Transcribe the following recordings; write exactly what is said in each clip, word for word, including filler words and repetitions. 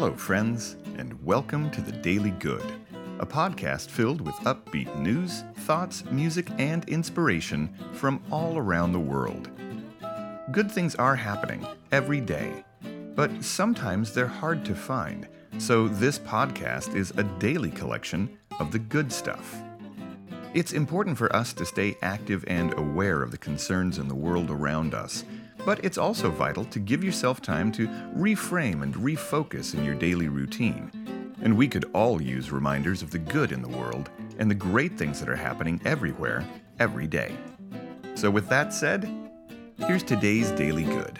Hello, friends, and welcome to The Daily Good, a podcast filled with upbeat news, thoughts, music, and inspiration from all around the world. Good things are happening every day, but sometimes they're hard to find, so this podcast is a daily collection of the good stuff. It's important for us to stay active and aware of the concerns in the world around us, but it's also vital to give yourself time to reframe and refocus in your daily routine. And we could all use reminders of the good in the world and the great things that are happening everywhere, every day. So with that said, here's today's Daily Good.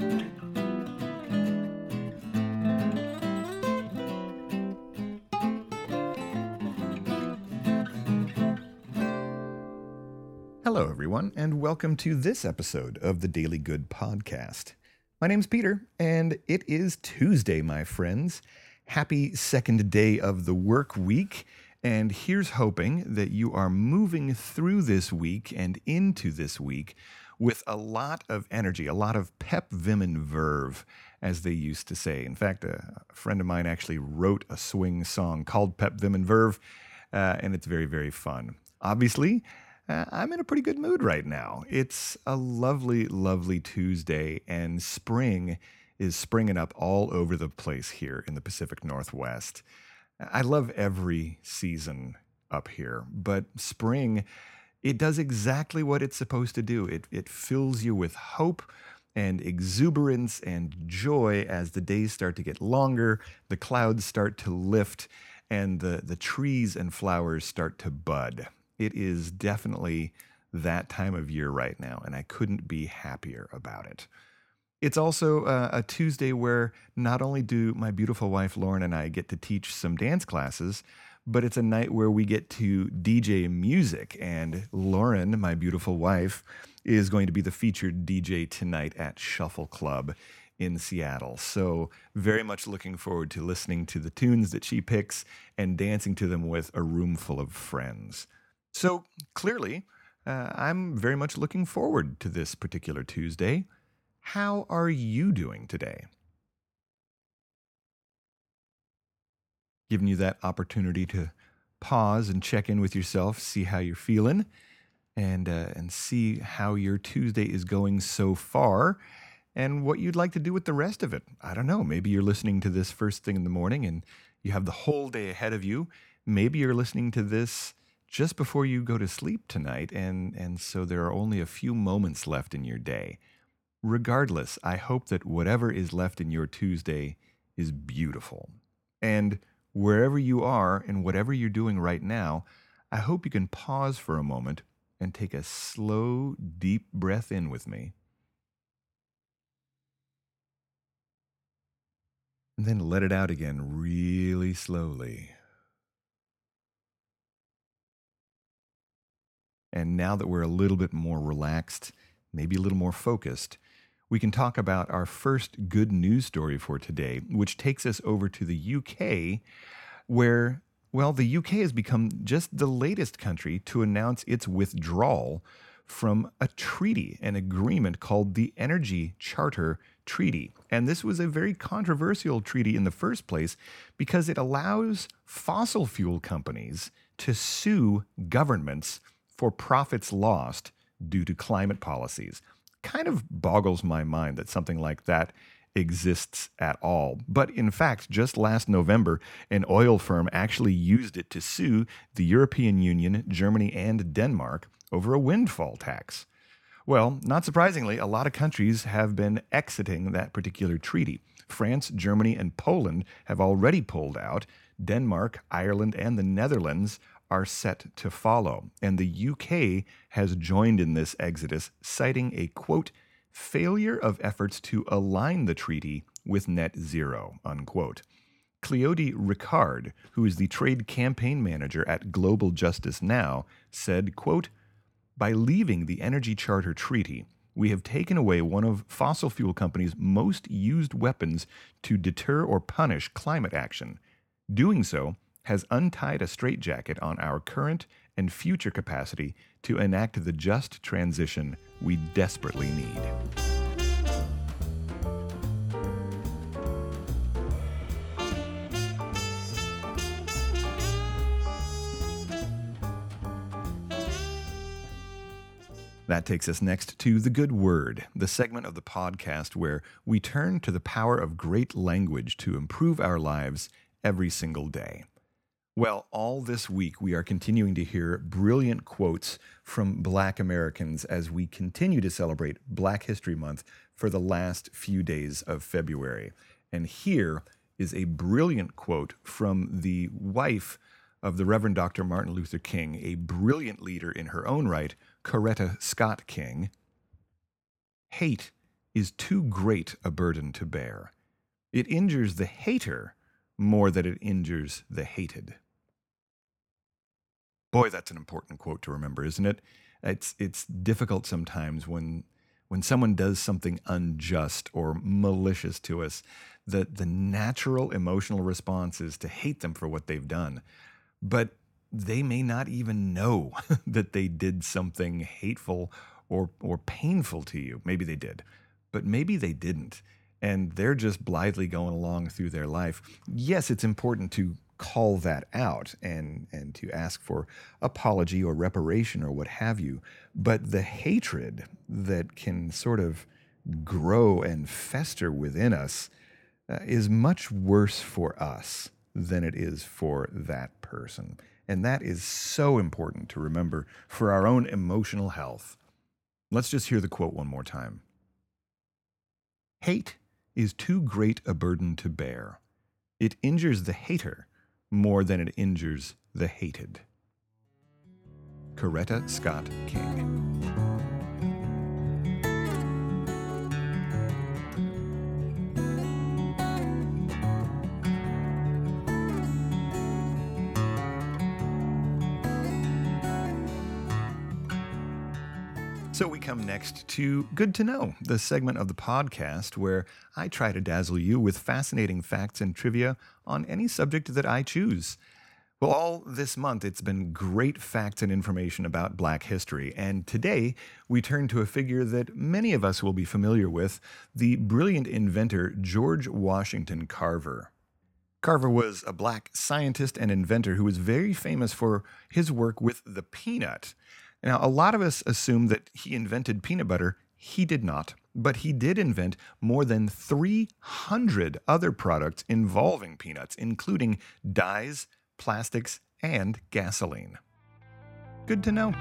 Hello, everyone, and welcome to this episode of the Daily Good podcast. My name's Peter, and it is Tuesday, my friends. Happy second day of the work week, and here's hoping that you are moving through this week and into this week with a lot of energy, a lot of pep, vim, and verve, as they used to say. In fact, a friend of mine actually wrote a swing song called Pep, Vim, and Verve, uh, and it's very, very fun. Obviously, Uh, I'm in a pretty good mood right now. It's a lovely, lovely Tuesday, and spring is springing up all over the place here in the Pacific Northwest. I love every season up here, but spring, it does exactly what it's supposed to do. It, it fills you with hope and exuberance and joy as the days start to get longer, the clouds start to lift, and the, the trees and flowers start to bud. It is definitely that time of year right now, and I couldn't be happier about it. It's also uh, a Tuesday where not only do my beautiful wife Lauren and I get to teach some dance classes, but it's a night where we get to D J music, and Lauren, my beautiful wife, is going to be the featured D J tonight at Shuffle Club in Seattle. So very much looking forward to listening to the tunes that she picks and dancing to them with a room full of friends. So clearly, uh, I'm very much looking forward to this particular Tuesday. How are you doing today? Giving you that opportunity to pause and check in with yourself, see how you're feeling, and uh, and see how your Tuesday is going so far, and what you'd like to do with the rest of it. I don't know. Maybe you're listening to this first thing in the morning, and you have the whole day ahead of you. Maybe you're listening to this just before you go to sleep tonight, and, and so there are only a few moments left in your day. Regardless, I hope that whatever is left in your Tuesday is beautiful. And wherever you are and whatever you're doing right now, I hope you can pause for a moment and take a slow, deep breath in with me. And then let it out again really slowly. And now that we're a little bit more relaxed, maybe a little more focused, we can talk about our first good news story for today, which takes us over to the U K, where, well, the U K has become just the latest country to announce its withdrawal from a treaty, an agreement called the Energy Charter Treaty. And this was a very controversial treaty in the first place because it allows fossil fuel companies to sue governments for profits lost due to climate policies. Kind of boggles my mind that something like that exists at all. But in fact, just last November, an oil firm actually used it to sue the European Union, Germany, and Denmark over a windfall tax. Well, not surprisingly, a lot of countries have been exiting that particular treaty. France, Germany, and Poland have already pulled out. Denmark, Ireland, and the Netherlands are set to follow. And the U K has joined in this exodus, citing a, quote, failure of efforts to align the treaty with net zero, unquote. Cleody Ricard, who is the trade campaign manager at Global Justice Now, said, quote, by leaving the Energy Charter Treaty, we have taken away one of fossil fuel companies' most used weapons to deter or punish climate action. Doing so has untied a straitjacket on our current and future capacity to enact the just transition we desperately need. That takes us next to The Good Word, the segment of the podcast where we turn to the power of great language to improve our lives every single day. Well, all this week we are continuing to hear brilliant quotes from Black Americans as we continue to celebrate Black History Month for the last few days of February. And here is a brilliant quote from the wife of the Reverend Doctor Martin Luther King, a brilliant leader in her own right, Coretta Scott King. "Hate is too great a burden to bear. It injures the hater more than it injures the hated." Boy, that's an important quote to remember, isn't it? It's it's difficult sometimes when when someone does something unjust or malicious to us, that the natural emotional response is to hate them for what they've done. But they may not even know that they did something hateful or or painful to you. Maybe they did, but maybe they didn't. And they're just blithely going along through their life. Yes, it's important to call that out and, and to ask for apology or reparation or what have you. But the hatred that can sort of grow and fester within us uh, is much worse for us than it is for that person. And that is so important to remember for our own emotional health. Let's just hear the quote one more time. "Hate is too great a burden to bear. It injures the hater more than it injures the hated." Coretta Scott King. So we come next to Good to Know, the segment of the podcast where I try to dazzle you with fascinating facts and trivia on any subject that I choose. Well, all this month it's been great facts and information about Black history, and today we turn to a figure that many of us will be familiar with, the brilliant inventor George Washington Carver. Carver was a Black scientist and inventor who was very famous for his work with the peanut. Now, a lot of us assume that he invented peanut butter. He did not, but he did invent more than three hundred other products involving peanuts, including dyes, plastics, and gasoline. Good to know.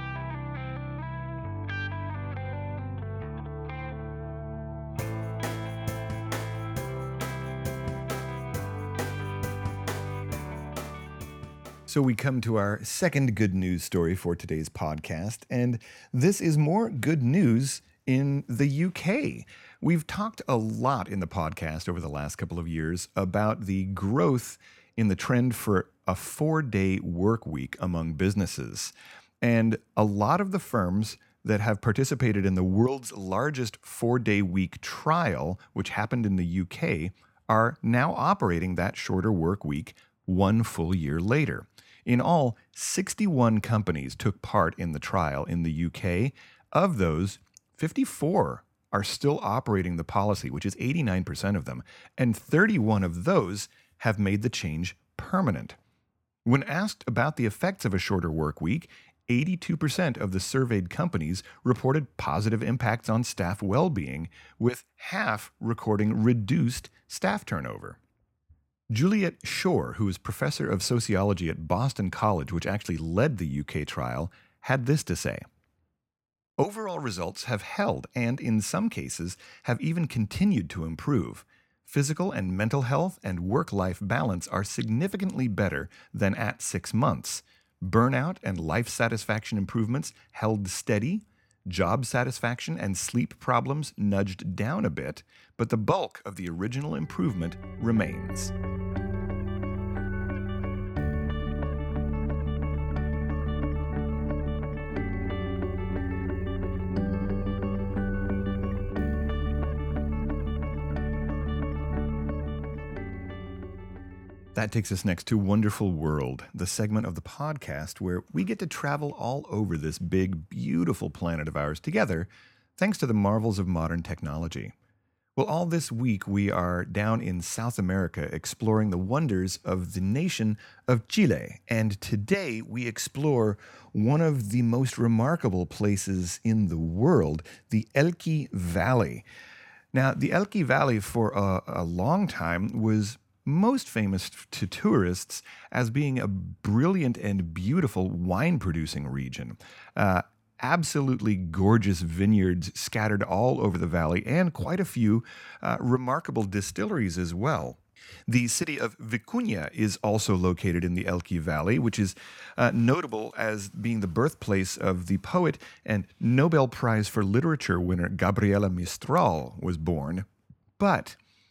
So we come to our second good news story for today's podcast, and this is more good news in the U K. We've talked a lot in the podcast over the last couple of years about the growth in the trend for a four-day work week among businesses. And a lot of the firms that have participated in the world's largest four-day week trial, which happened in the U K, are now operating that shorter work week one full year later. In all, sixty-one companies took part in the trial in the U K. Of those, fifty-four are still operating the policy, which is eighty-nine percent of them, and thirty-one of those have made the change permanent. When asked about the effects of a shorter work week, eighty-two percent of the surveyed companies reported positive impacts on staff well-being, with half recording reduced staff turnover. Juliet Shore, who is professor of sociology at Boston College, which actually led the U K trial, had this to say. "Overall results have held and, in some cases, have even continued to improve. Physical and mental health and work-life balance are significantly better than at six months. Burnout and life satisfaction improvements held steady. Job satisfaction and sleep problems nudged down a bit, but the bulk of the original improvement remains." That takes us next to Wonderful World, the segment of the podcast where we get to travel all over this big, beautiful planet of ours together, thanks to the marvels of modern technology. Well, all this week we are down in South America exploring the wonders of the nation of Chile. And today we explore one of the most remarkable places in the world, the Elqui Valley. Now, the Elqui Valley for a, a long time was most famous to tourists as being a brilliant and beautiful wine producing region. Uh, absolutely gorgeous vineyards scattered all over the valley, and quite a few uh, remarkable distilleries as well. The city of Vicuña is also located in the Elqui Valley, which is uh, notable as being the birthplace of the poet and Nobel Prize for Literature winner Gabriela Mistral was born. But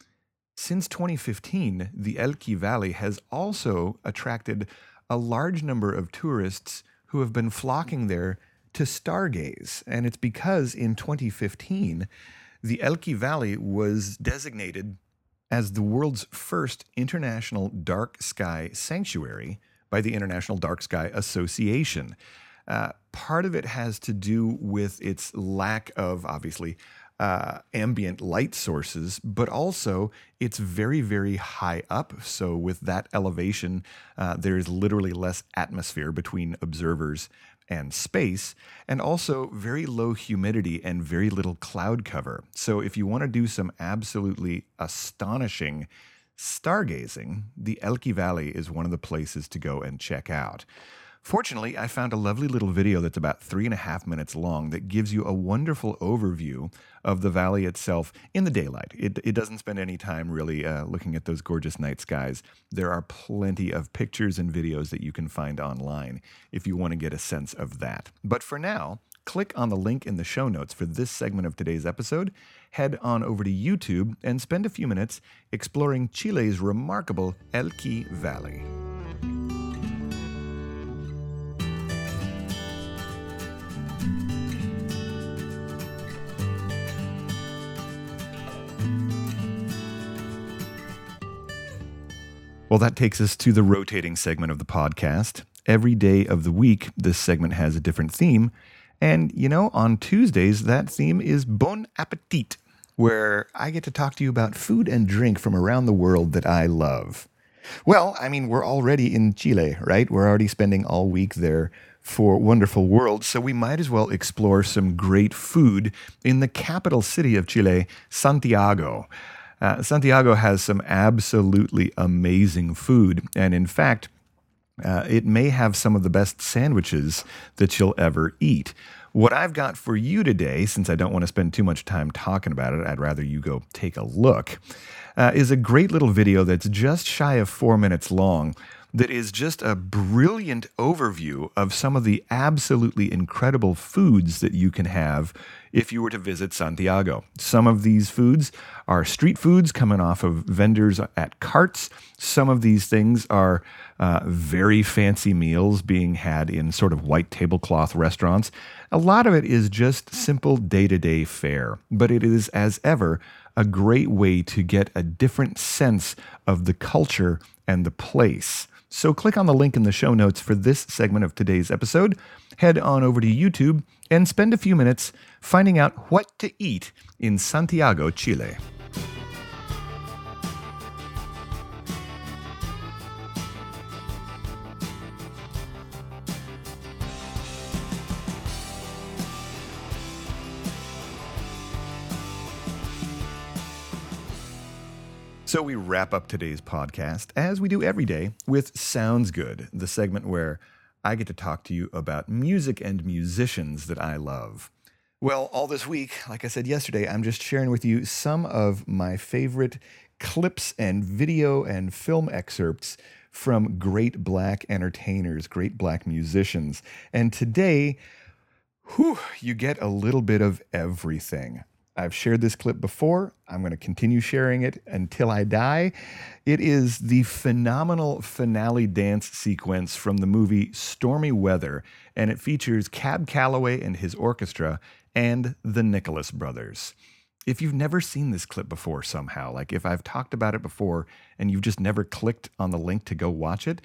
since twenty fifteen, the Elqui Valley has also attracted a large number of tourists who have been flocking there to stargaze. And it's because in twenty fifteen, the Elqui Valley was designated as the world's first international dark sky sanctuary by the International Dark Sky Association. Uh, part of it has to do with its lack of, obviously, uh, ambient light sources, but also it's very, very high up. So with that elevation, uh, there's literally less atmosphere between observers and space, and also very low humidity and very little cloud cover. So if you want to do some absolutely astonishing stargazing, the Elqui Valley is one of the places to go and check out. Fortunately, I found a lovely little video that's about three and a half minutes long that gives you a wonderful overview of the valley itself in the daylight. It, it doesn't spend any time really uh, looking at those gorgeous night skies. There are plenty of pictures and videos that you can find online if you want to get a sense of that. But for now, click on the link in the show notes for this segment of today's episode, head on over to YouTube, and spend a few minutes exploring Chile's remarkable Elqui Valley. Well, that takes us to the rotating segment of the podcast. Every day of the week, this segment has a different theme. And, you know, on Tuesdays, that theme is Bon Appetit, where I get to talk to you about food and drink from around the world that I love. Well, I mean, we're already in Chile, right? We're already spending all week there for Wonderful World, so we might as well explore some great food in the capital city of Chile, Santiago. Uh, Santiago has some absolutely amazing food, and in fact, uh, it may have some of the best sandwiches that you'll ever eat. What I've got for you today, since I don't want to spend too much time talking about it, I'd rather you go take a look, uh, is a great little video that's just shy of four minutes long that is just a brilliant overview of some of the absolutely incredible foods that you can have if you were to visit Santiago. Some of these foods are street foods coming off of vendors at carts. Some of these things are uh, very fancy meals being had in sort of white tablecloth restaurants. A lot of it is just simple day-to-day fare, but it is, as ever, a great way to get a different sense of the culture and the place. So click on the link in the show notes for this segment of today's episode, head on over to YouTube, and spend a few minutes finding out what to eat in Santiago, Chile. So we wrap up today's podcast, as we do every day, with Sounds Good, the segment where I get to talk to you about music and musicians that I love. Well, all this week, like I said yesterday, I'm just sharing with you some of my favorite clips and video and film excerpts from great black entertainers, great black musicians. And today, whew, you get a little bit of everything. I've shared this clip before. I'm going to continue sharing it until I die. It is the phenomenal finale dance sequence from the movie Stormy Weather, and it features Cab Calloway and his orchestra and the Nicholas Brothers. If you've never seen this clip before somehow, like if I've talked about it before and you've just never clicked on the link to go watch it,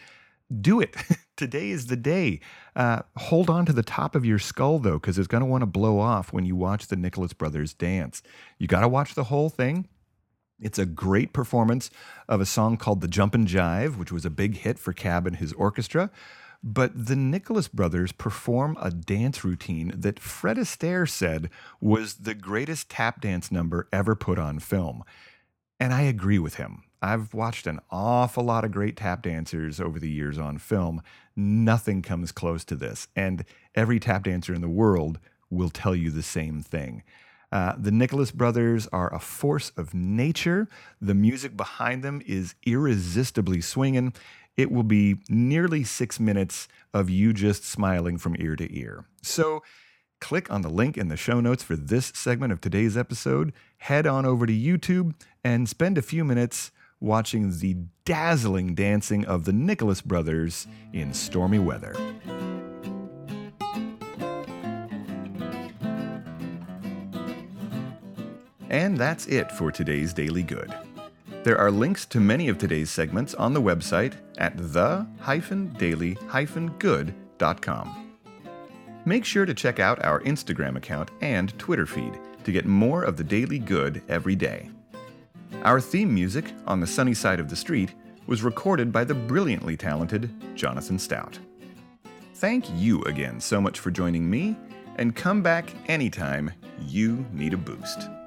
do it. Today is the day. Uh, hold on to the top of your skull, though, because it's going to want to blow off when you watch the Nicholas Brothers dance. You got to watch the whole thing. It's a great performance of a song called The Jumpin' Jive, which was a big hit for Cab and his orchestra. But the Nicholas Brothers perform a dance routine that Fred Astaire said was the greatest tap dance number ever put on film. And I agree with him. I've watched an awful lot of great tap dancers over the years on film. Nothing comes close to this. And every tap dancer in the world will tell you the same thing. Uh, the Nicholas Brothers are a force of nature. The music behind them is irresistibly swinging. It will be nearly six minutes of you just smiling from ear to ear. So click on the link in the show notes for this segment of today's episode, head on over to YouTube, and spend a few minutes watching the dazzling dancing of the Nicholas Brothers in stormy weather. And that's it for today's Daily Good. There are links to many of today's segments on the website at the daily good dot com. Make sure to check out our Instagram account and Twitter feed to get more of the Daily Good every day. Our theme music, On the Sunny Side of the Street, was recorded by the brilliantly talented Jonathan Stout. Thank you again so much for joining me, and come back anytime you need a boost.